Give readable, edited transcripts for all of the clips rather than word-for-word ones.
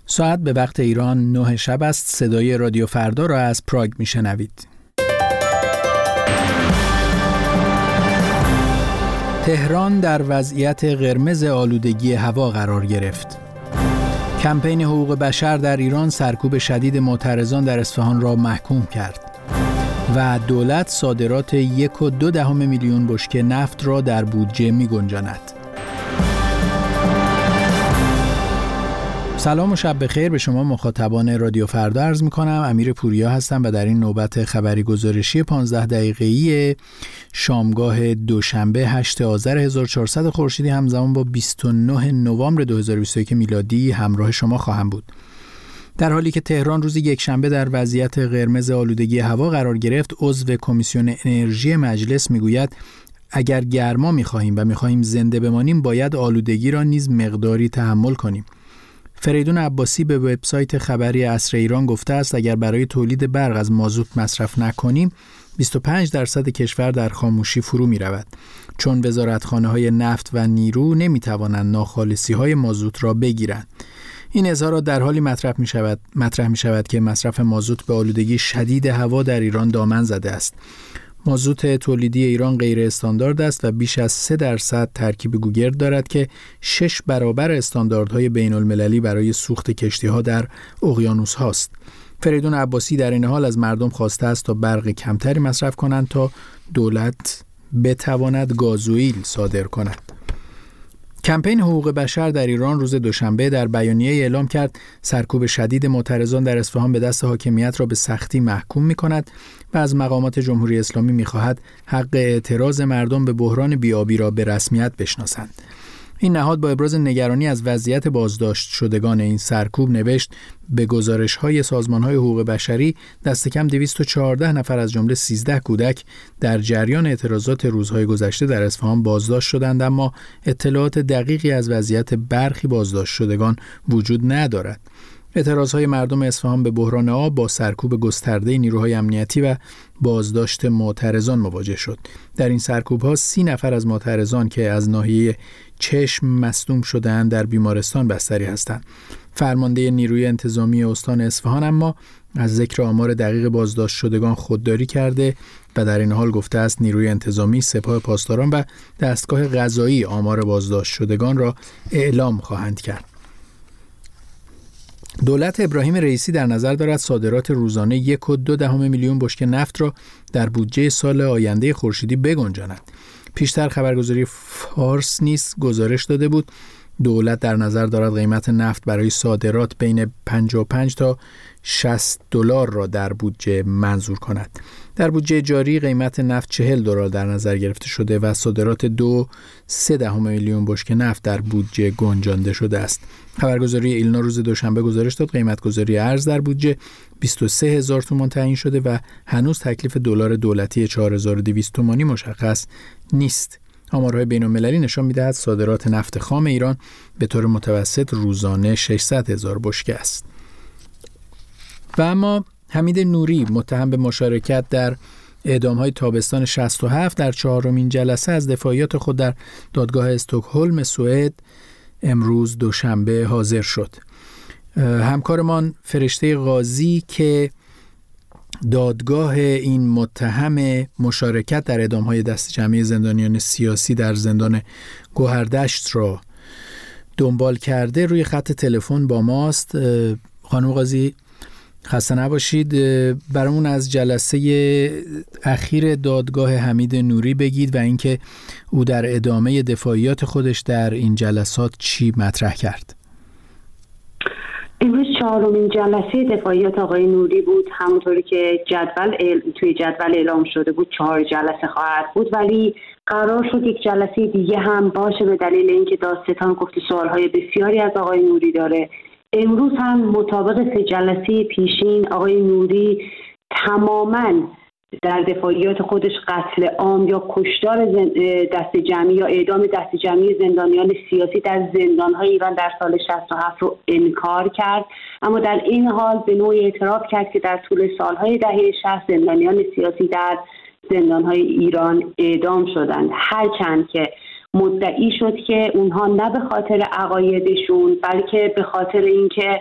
ساعت به وقت ایران 9 شب است. صدای رادیو فردا را از پراگ میشنوید. تهران در وضعیت قرمز آلودگی هوا قرار گرفت. کمپین حقوق بشر در ایران سرکوب شدید معترضان در اصفهان را محکوم کرد و دولت صادرات 1.2 میلیون بشکه نفت را در بودجه می‌گنجاند. سلام و شب بخیر به شما مخاطبان رادیو فردا عرض می‌کنم. امیر پوریا هستم و در این نوبت خبری گزارشی 15 دقیقه‌ای شامگاه دوشنبه 8 آذر 1400 خورشیدی همزمان با 29 نوامبر 2021 میلادی همراه شما خواهم بود. در حالی که تهران روز یکشنبه در وضعیت قرمز آلودگی هوا قرار گرفت، عضو کمیسیون انرژی مجلس میگوید اگر گرما می‌خواهیم و می‌خواهیم زنده بمانیم باید آلودگی را نیز مقداری تحمل کنیم. فریدون عباسی به وبسایت خبری عصر ایران گفته است اگر برای تولید برق از مازوت مصرف نکنیم 25% کشور در خاموشی فرو می رود، چون وزارتخانه‌های نفت و نیرو نمی توانند ناخالصی‌های مازوت را بگیرند. این اظهارات در حالی مطرح می شود که مصرف مازوت به آلودگی شدید هوا در ایران دامن زده است. مازوت تولیدی ایران غیر استاندارد است و بیش از 3% ترکیب گوگرد دارد که 6 برابر استانداردهای بین المللی برای سوخت کشتی‌ها در اقیانوس هاست. فریدون عباسی در این حال از مردم خواسته است تا برق کمتری مصرف کنند تا دولت بتواند گازوئیل صادر کند. کمپین حقوق بشر در ایران روز دوشنبه در بیانیه اعلام کرد سرکوب شدید معترضان در اصفهان به دست حاکمیت را به سختی محکوم می‌کند و از مقامات جمهوری اسلامی می‌خواهد حق اعتراض مردم به بحران بی‌آبی را به رسمیت بشناسند. این نهاد با ابراز نگرانی از وضعیت بازداشت شدگان این سرکوب نوشت به گزارش‌های سازمان‌های حقوق بشری دست کم 214 نفر از جمله 13 کودک در جریان اعتراضات روزهای گذشته در اصفهان بازداشت شدند، اما اطلاعات دقیقی از وضعیت برخی بازداشت شدگان وجود ندارد. اعتراضهای مردم اصفهان به بحران آب با سرکوب گسترده نیروهای امنیتی و بازداشت معترضان مواجه شد. در این سرکوب‌ها 30 نفر از معترضان که از ناحیه چشم مصدوم شدند در بیمارستان بستری هستند. فرمانده نیروی انتظامی استان اصفهان اما از ذکر آمار دقیق بازداشت شدگان خودداری کرده و در این حال گفته است نیروی انتظامی، سپاه پاسداران و دستگاه قضایی آمار بازداشت شدگان را اعلام خواهند کرد. دولت ابراهیم رئیسی در نظر دارد صادرات روزانه 1.2 میلیون بشکه نفت را در بودجه سال آینده خورشیدی بگنجاند. پیشتر خبرگزاری فارس نیز گزارش داده بود دولت در نظر دارد قیمت نفت برای صادرات بین 55 تا 60 دلار را در بودجه منظور کند. در بودجه جاری قیمت نفت 40 دلار در نظر گرفته شده و صادرات 2.3 میلیون بشکه نفت در بودجه گنجانده شده است. خبرگزاری ایلنا روز دوشنبه گزارش داد قیمت‌گذاری ارز در بودجه 23,000 تومان تعیین شده و هنوز تکلیف دلار دولتی 4200 تومانی مشخص نیست. آمارهای بین‌المللی نشان می‌دهد صادرات نفت خام ایران به طور متوسط روزانه 600,000 بشکه است. و اما حمید نوری متهم به مشارکت در اعدام‌های تابستان 67 در 4مین جلسه از دفاعیات خود در دادگاه استکهلم سوئد امروز دوشنبه حاضر شد. همکارمان فرشته قاضی که دادگاه این متهم مشارکت در اعدام‌های دست جمعی زندانیان سیاسی در زندان گوهردشت را دنبال کرده روی خط تلفن با ماست. خانم قاضی خسته نباشید. برامون از جلسه اخیر دادگاه حمید نوری بگید و اینکه او در ادامه دفاعیات خودش در این جلسات چی مطرح کرد. امروز 4مین جلسه دفاعیات آقای نوری بود. همونطوری که توی جدول اعلام شده بود 4 جلسه خواهد بود، ولی قرار شد یک جلسه دیگه هم باشه به دلیل اینکه دادستان گفت سوالهای بسیاری از آقای نوری داره. امروز هم مطابق 3 جلسه پیشین آقای نوری تماماً در دفاعیات خودش قتل عام یا کشتار دست جمعی یا اعدام دست جمعی زندانیان سیاسی در زندان‌های ایران در سال 67 رو انکار کرد، اما در این حال به نوعی اعتراف کرد که در طول سالهای دهه 60 زندانیان سیاسی در زندان‌های ایران اعدام شدند، هرچند که مدعی شد که اونها نه به خاطر عقایدشون بلکه به خاطر اینکه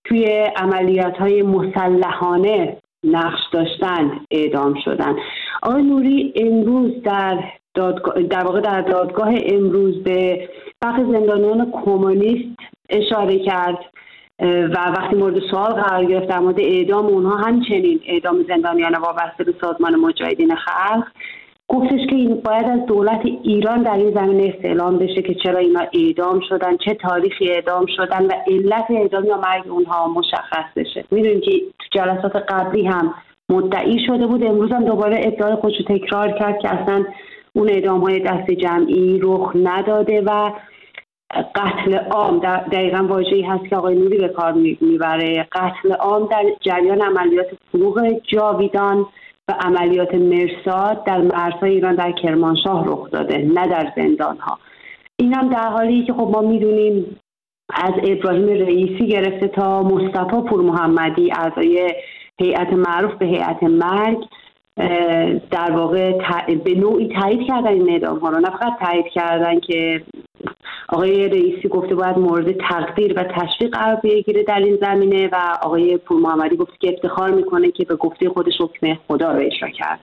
توی عملیات‌های مسلحانه نقش داشتن اعدام شدن. آقای نوری امروز در دادگاه امروز به برخی زندانیان کمونیست اشاره کرد و وقتی مورد سوال قرار گرفت در مورد اعدام اونها، همچنین اعدام زندانیان وابسته به سازمان مجاهدین خلق، گفتش که این باید از دولت ایران در این زمینه استعلام بشه که چرا اینا اعدام شدن، چه تاریخی اعدام شدن و علت اعدام یا مرگ اونها مشخص بشه. میدونیم که تو جلسات قبلی هم مدعی شده بود، امروز هم دوباره ادعای خودشو تکرار کرد که اصلا اون اعدام‌های دست جمعی رخ نداده و قتل عام دقیقاً واژه‌ای هست که آقای نوری به کار میبره. قتل عام در جریان عملیات فروغ جاویدان و عملیات مرصاد در مرزهای ایران در کرمانشاه رخ داده، نه در زندان‌ها. این هم در حالی که خب ما میدونیم از ابراهیم رئیسی گرفته تا مصطفی پورمحمدی، اعضای هیئت معروف به هیئت مرگ، در واقع به نوعی تایید کردن این اعدام‌ها رو. نه فقط تایید کردن که آقای رئیسی گفته باید مورد تقدیر و تشویق قرار بگیره در این زمینه و آقای پورمحمدی گفت که افتخار میکنه که به گفته خودش حکم خدا رو اجرا کرد.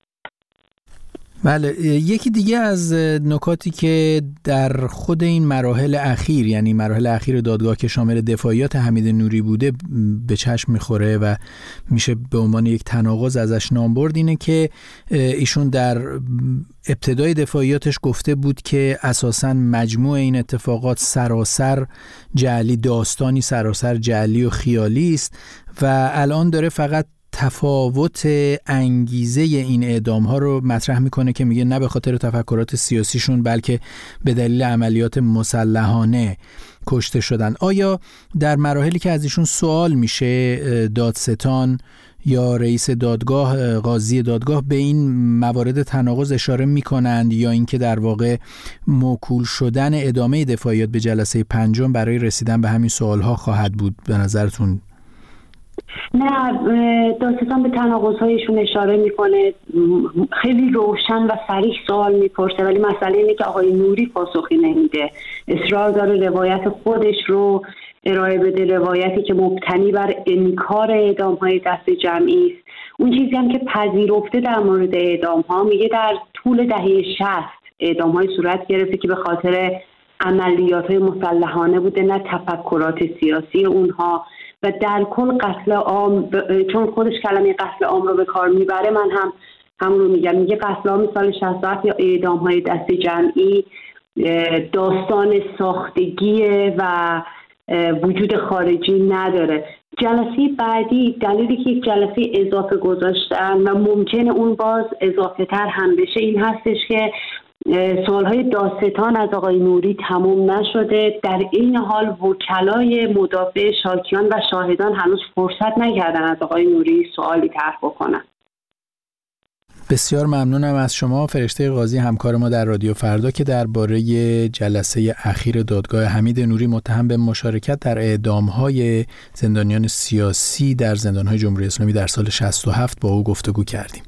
بله، یکی دیگه از نکاتی که در خود این مراحل اخیر، یعنی مراحل اخیر دادگاه که شامل دفاعیات حمید نوری بوده، به چشم میخوره و میشه به عنوان یک تناقض ازش نام برد، اینه که ایشون در ابتدای دفاعیاتش گفته بود که اساساً مجموع این اتفاقات سراسر جعلی، داستانی سراسر جعلی و خیالی است و الان داره فقط تفاوت انگیزه این اعدام ها رو مطرح میکنه که میگه نه به خاطر تفکرات سیاسیشون بلکه به دلیل عملیات مسلحانه کشته شدن. آیا در مراحلی که از ایشون سوال میشه دادستان یا رئیس دادگاه، قاضی دادگاه، به این موارد تناقض اشاره میکنند یا اینکه در واقع موکول شدن ادامه دفاعیات به جلسه پنجم برای رسیدن به همین سوالها خواهد بود به نظرتون؟ نه، دادستان به تناقض‌هایشون اشاره میکنه، خیلی روشن و صریح سوال میپرسه، ولی مسئله اینه که آقای نوری پاسخی نمیده، اصرار داره روایت خودش رو ارائه بده، روایتی که مبتنی بر انکار اعدام‌های دست جمعی است. اون چیزی هم که پذیرفته در مورد اعدام‌ها، میگه در طول دهه 60 اعدام‌های صورت گرفته که به خاطر عملیات‌های مسلحانه بوده، نه تفکرات سیاسی اونها. و در کل قتل عام، چون خودش کلمه قتل عام رو به کار میبره، من هم همون رو میگم، میگه قتل عام سال 67 یا اعدام‌های دست جمعی داستان ساختگیه و وجود خارجی نداره. جلسه بعدی دلیلی که یک جلسه اضافه گذاشتن و ممکنه اون باز اضافه تر هم بشه این هستش که سوالهای دادستان از آقای نوری تموم نشده، در این حال وکلای مدافع شاکیان و شاهدان هنوز فرصت نکردن از آقای نوری سوالی طرح بکنن. بسیار ممنونم از شما فرشته قاضی، همکار ما در رادیو فردا، که درباره جلسه اخیر دادگاه حمید نوری متهم به مشارکت در اعدام‌های زندانیان سیاسی در زندان‌های جمهوری اسلامی در سال 67 با او گفتگو کردیم.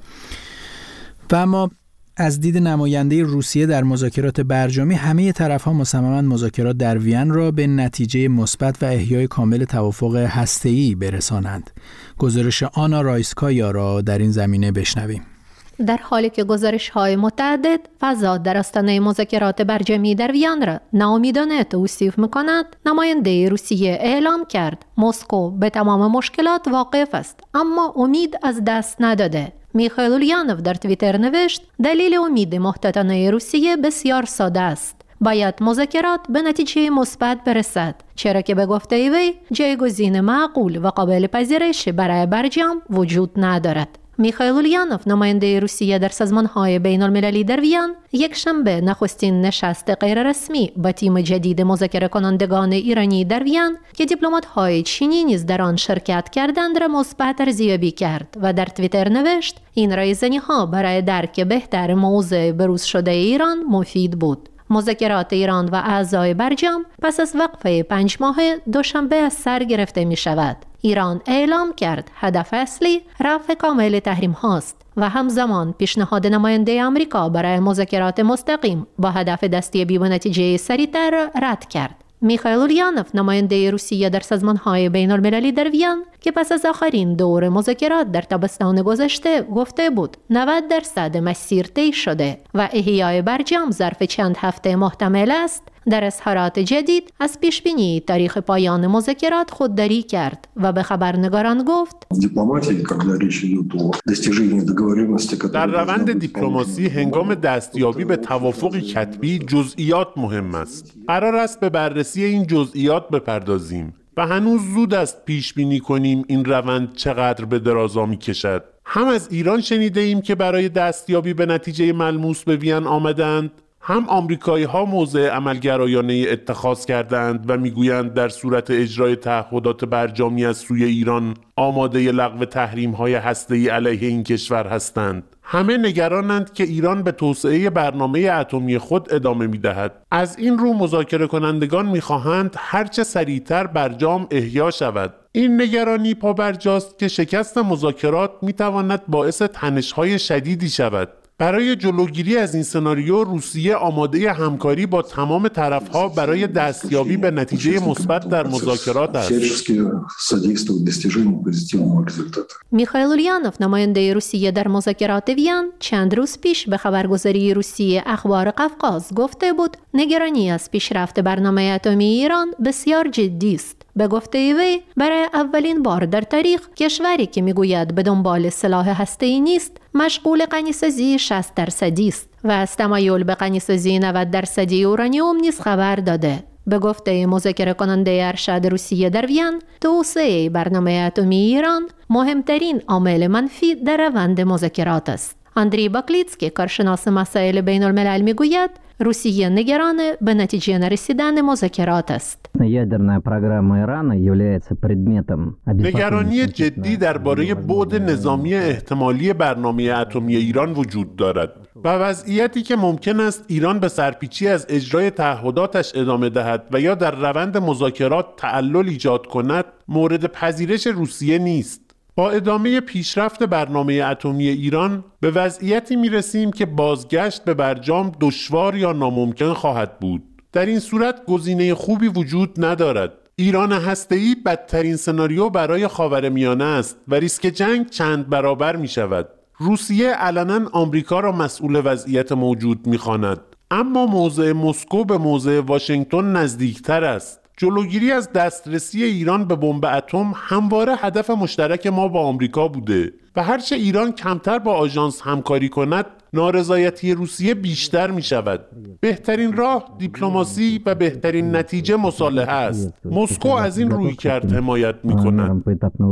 و اما از دید نماینده روسیه در مذاکرات برجامی، همه طرف‌ها مصمماً مذاکرات در وین را به نتیجه مثبت و احیای کامل توافق هسته‌ای برسانند. گزارش آنا رایسکایا را در این زمینه بشنویم. در حالی که گزارش‌های متعدد فضا در آستانه مذاکرات برجامی در وین را ناامیدانه توصیف می‌کند، نماینده روسیه اعلام کرد مسکو به تمام مشکلات واقف است، اما امید از دست نداده. میخائیل اوليانوف در توییتر نوشت دلیل امید محتاطانه روسیه بسیار ساده است. باید مذاکرات به نتیجه مثبت برسد، چرا که به گفته وی جایگزین معقول و قابل پذیرش برای برجام وجود ندارد. میخائیل اوليانوف نماینده روسیه در سازمان‌های بین‌المللی در وین یکشنبه نخستین نشست غیررسمی با تیم جدید مذاکره کنندگان ایرانی در وین که دیپلمات‌های چینی نیز در آن شرکت کردند را مثبت ارزیابی کرد و در توییتر نوشت این رایزنی‌ها برای درک بهتر موضع بروز شده ایران مفید بود. مذاکرات ایران و اعضای برجام پس از وقفه 5 ماهه دوشنبه از سر گرفته می شود. ایران اعلام کرد هدف اصلی رفع کامل تحریم هاست و همزمان پیشنهاد نماینده آمریکا برای مذاکرات مستقیم با هدف دستیابی به نتیجه سریعتر رد کرد. میخائیل اولیانوف نماینده روسیه در سازمان‌های بین‌المللی در وین که پس از آخرین دور مذاکرات در تابستان گذشته گفته بود 90% مسیر طی شده و احیای برجام ظرف چند هفته محتمل است، در اظهارات جدید از پیشبینی تاریخ پایان مذاکرات خودداری کرد و به خبرنگاران گفت در روند دیپلماسی هنگام دستیابی به توافقی کتبی جزئیات مهم است. قرار است به بررسی این جزئیات بپردازیم و هنوز زود است پیش بینی کنیم این روند چقدر به درازا می کشد. هم از ایران شنیده ایم که برای دستیابی به نتیجه ملموس به وین آمدند، هم آمریکایی ها موضع عملگرایانه اتخاذ کردند و میگویند در صورت اجرای تعهدات برجامی از سوی ایران آماده لغو تحریم های هسته‌ای علیه این کشور هستند. همه نگرانند که ایران به توسعه برنامه اتمی خود ادامه می‌دهد. از این رو مذاکره کنندگان می‌خواهند هرچه سریعتر برجام احیا شود. این نگرانی پابرجاست که شکست مذاکرات می‌تواند باعث تنش‌های شدیدی شود. برای جلوگیری از این سناریو روسیه آماده همکاری با تمام طرف‌ها برای دستیابی به نتیجه مثبت در مذاکرات است. میخائیل اولیانوف نماینده روسیه در مذاکرات وین چند روز پیش به خبرگزاری روسیه اخبار قفقاز گفته بود نگرانی از پیشرفت برنامه اتمی ایران بسیار جدی است. به گفته وی برای اولین بار در تاریخ کشوری که میگوید به دنبال سلاح هسته‌ای نیست مشغول غنی‌سازی 60% است و از تمایل به غنی‌سازی 90% اورانیوم نیز خبر داده. به گفته مذاکره کننده ارشد روسیه در وین، توسعه برنامه اتمی ایران مهمترین عامل منفی در روند مذاکرات است. اندری باکلیتسکی کارشناس مسائل بین الملل میگوید روسیه نگران به نتیجه نرسیدن مذاکرات است. نگرانی جدی درباره بعد نظامی احتمالی برنامه اتمی ایران وجود دارد و وضعیتی که ممکن است ایران به سرپیچی از اجرای تعهداتش ادامه دهد و یا در روند مذاکرات تعلل ایجاد کند مورد پذیرش روسیه نیست. با ادامه پیشرفت برنامه اتمی ایران به وضعیتی میرسیم که بازگشت به برجام دشوار یا ناممکن خواهد بود. در این صورت گزینه خوبی وجود ندارد. ایران هسته‌ای بدترین سناریو برای خاورمیانه است و ریسک جنگ چند برابر می شود. روسیه علنا آمریکا را مسئول وضعیت موجود می‌خواند، اما موضع مسکو به موضع واشنگتن نزدیکتر است. جلوگیری از دسترسی ایران به بمب اتم همواره هدف مشترک ما با آمریکا بوده و هرچه ایران کمتر با آژانس همکاری کند نارضایتی روسیه بیشتر می شود. بهترین راه دیپلماسی و بهترین نتیجه مصالحه است. مسکو از این رویکرد حمایت می کند.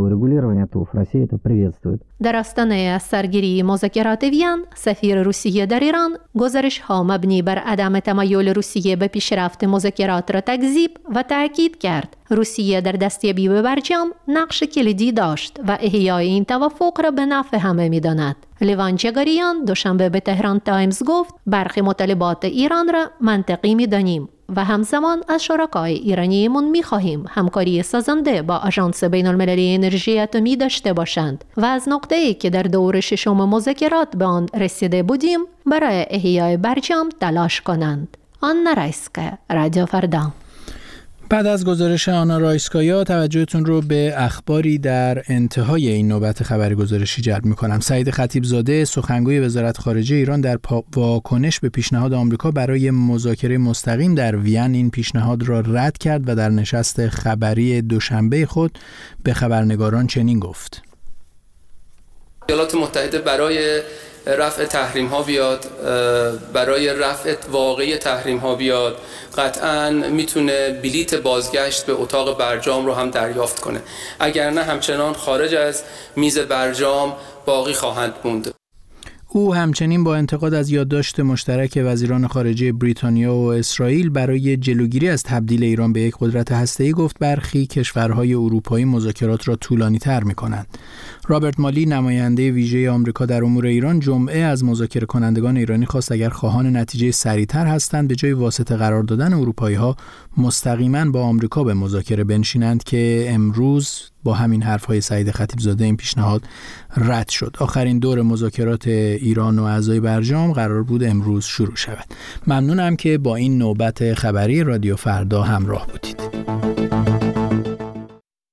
در آستانه از سرگیری مذاکرات وین، سفیر روسیه در ایران گزارش ها مبنی بر عدم تمایل روسیه به پیشرفت مذاکرات را تکذیب و تأکید کرد. روسیه در دستیابی به برجام نقش کلیدی داشت و احیای این توافق را به نفع همه می داند. لیوان جگاریان دوشنبه به تهران تایمز گفت برخی مطالبات ایران را منطقی می دانیم و همزمان از شرکای ایرانیمون می خواهیم همکاری سازنده با آژانس بین المللی انرژی اتمی داشته باشند و از نقطه‌ای که در دور ششم مذاکرات به آن رسیده بودیم برای احیای برجام تلاش کنند. آنا رایسکا، رادیو فردا. بعد از گزارش آنا رایسکایا توجهتون رو به اخباری در انتهای این نوبت خبری گزارشی جلب می‌کنم. سعید خطیبزاده سخنگوی وزارت خارجه ایران در واکنش به پیشنهاد آمریکا برای مذاکره مستقیم در وین این پیشنهاد را رد کرد و در نشست خبری دوشنبه خود به خبرنگاران چنین گفت: ایالات متحده برای رفع تحریم ها بیاد، برای رفع واقعی تحریم ها بیاد، قطعاً میتونه بلیت بازگشت به اتاق برجام رو هم دریافت کنه. اگر نه همچنان خارج از میز برجام باقی خواهند موند. او همچنین با انتقاد از یادداشت مشترک وزیران خارجه بریتانیا و اسرائیل برای جلوگیری از تبدیل ایران به یک قدرت هسته‌ای گفت برخی کشورهای اروپایی مذاکرات را طولانی‌تر می‌کنند. رابرت مالی نماینده ویژه آمریکا در امور ایران جمعه از مذاکره کنندگان ایرانی خواست اگر خواهان نتیجه سریعتر هستند به جای واسطه قرار دادن اروپایی‌ها مستقیما با آمریکا به مذاکره بنشینند که امروز با همین حرف‌های سعید خطیبزاده این پیشنهاد رد شد. آخرین دور مذاکرات ایران و اعضای برجام قرار بود امروز شروع شود. ممنونم که با این نوبت خبری رادیو فردا همراه بودید.